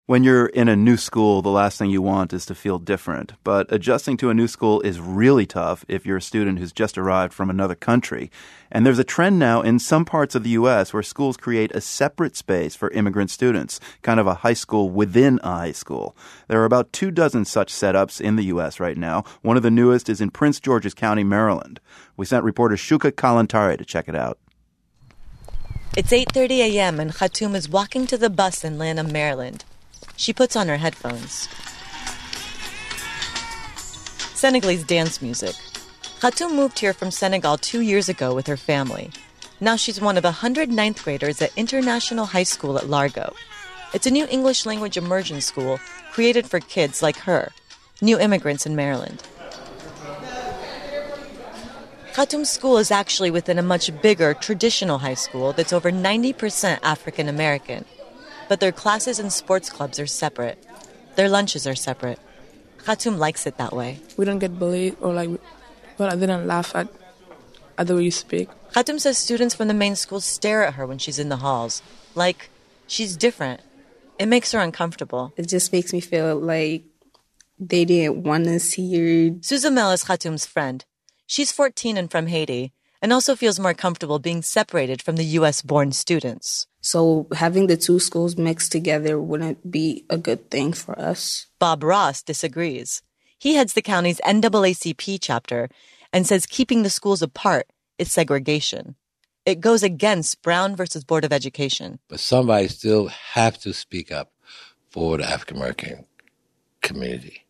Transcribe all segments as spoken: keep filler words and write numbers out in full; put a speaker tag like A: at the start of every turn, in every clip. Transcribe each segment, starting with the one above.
A: When you're in a new school, the last thing you want is to feel different. But adjusting to a new school is really tough if you're a student who's just arrived from another country. And there's a trend now in some parts of the U S where schools create a separate space for immigrant students, kind of a high school within a high school. There are about two dozen such setups in the U S right now. One of the newest is in Prince George's County, Maryland. We sent reporter Shuka Kalantari to check it out.
B: It's eight thirty a.m. and Khatum is walking to the bus in Lanham, Maryland. She puts on her headphones. Senegalese dance music. Khatum moved here from Senegal two years ago with her family. Now she's one of one hundred ninth graders at International High School at Largo. It's a new English language immersion school created for kids like her, new immigrants in Maryland. Khatum's school is actually within a much bigger traditional high school that's over ninety percent African American. But their classes and sports clubs are separate. Their lunches are separate. Khatum likes it that way.
C: We don't get bullied or like, well, I didn't laugh at, at the way you speak.
B: Khatum says students from the main school stare at her when she's in the halls. Like, she's different. It makes her uncomfortable.
D: It just makes me feel like they didn't want us here.
B: Suzamel is Khatum's friend. She's fourteen and from Haiti, and also feels more comfortable being separated from the U S-born students.
D: So having the two schools mixed together wouldn't be a good thing for us.
B: Bob Ross disagrees. He heads the county's N double A C P chapter and says keeping the schools apart is segregation. It goes against Brown versus Board of Education.
E: But somebody still have to speak up for the African-American community.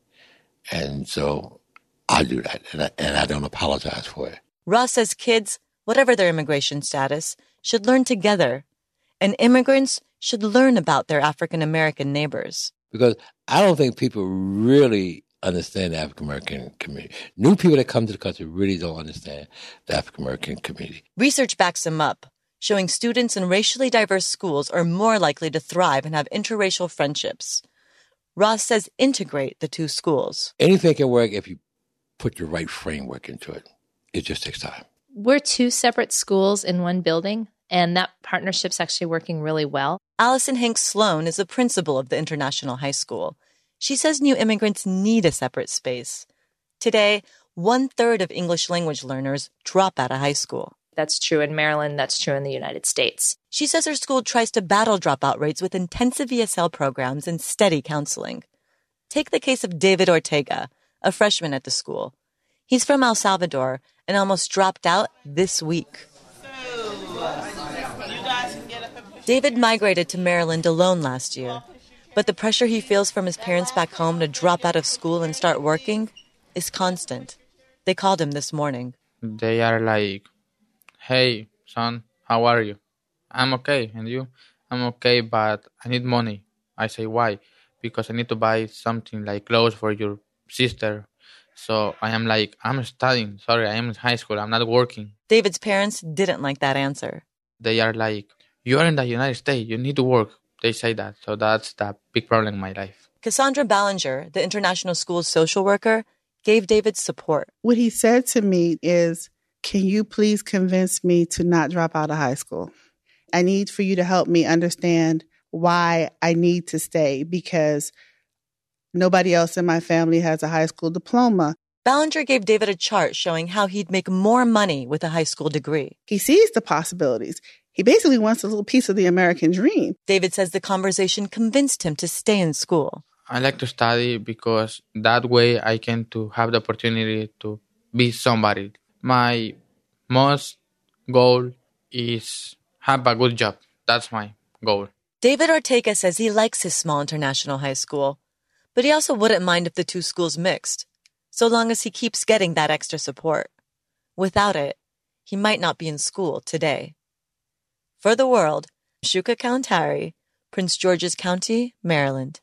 E: And so I do that, and I, and I don't apologize for it.
B: Ross says kids, whatever their immigration status, should learn together. And immigrants should learn about their African-American neighbors.
E: Because I don't think people really understand the African-American community. New people that come to the country really don't understand the African-American community.
B: Research backs them up, showing students in racially diverse schools are more likely to thrive and have interracial friendships. Ross says integrate the two schools.
E: Anything can work if you put the right framework into it. It just takes time.
F: We're two separate schools in one building, and that partnership's actually working really well.
B: Allison Hanks Sloan is the principal of the International High School. She says new immigrants need a separate space. Today, one-third of English language learners drop out of high school.
F: That's true in Maryland. That's true in the United States.
B: She says her school tries to battle dropout rates with intensive E S L programs and steady counseling. Take the case of David Ortega, a freshman at the school. He's from El Salvador and almost dropped out this week. David migrated to Maryland alone last year, but the pressure he feels from his parents back home to drop out of school and start working is constant. They called him this morning.
G: They are like, hey, son, how are you? I'm okay, and you? I'm okay, but I need money. I say, why? Because I need to buy something like clothes for your sister. So I am like, I'm studying. Sorry, I am in high school. I'm not working.
B: David's parents didn't like that answer.
G: They are like, you are in the United States. You need to work. They say that. So that's the big problem in my life.
B: Cassandra Ballinger, the international school's social worker, gave David support.
H: What he said to me is, can you please convince me to not drop out of high school? I need for you to help me understand why I need to stay, because nobody else in my family has a high school diploma.
B: Ballinger gave David a chart showing how he'd make more money with a high school degree.
H: He sees the possibilities. He basically wants a little piece of the American dream.
B: David says the conversation convinced him to stay in school.
G: I like to study because that way I can to have the opportunity to be somebody. My most goal is have a good job. That's my goal.
B: David Ortega says he likes his small international high school, but he also wouldn't mind if the two schools mixed, so long as he keeps getting that extra support. Without it, he might not be in school today. For The World, Shuka Kalantari, Prince George's County, Maryland.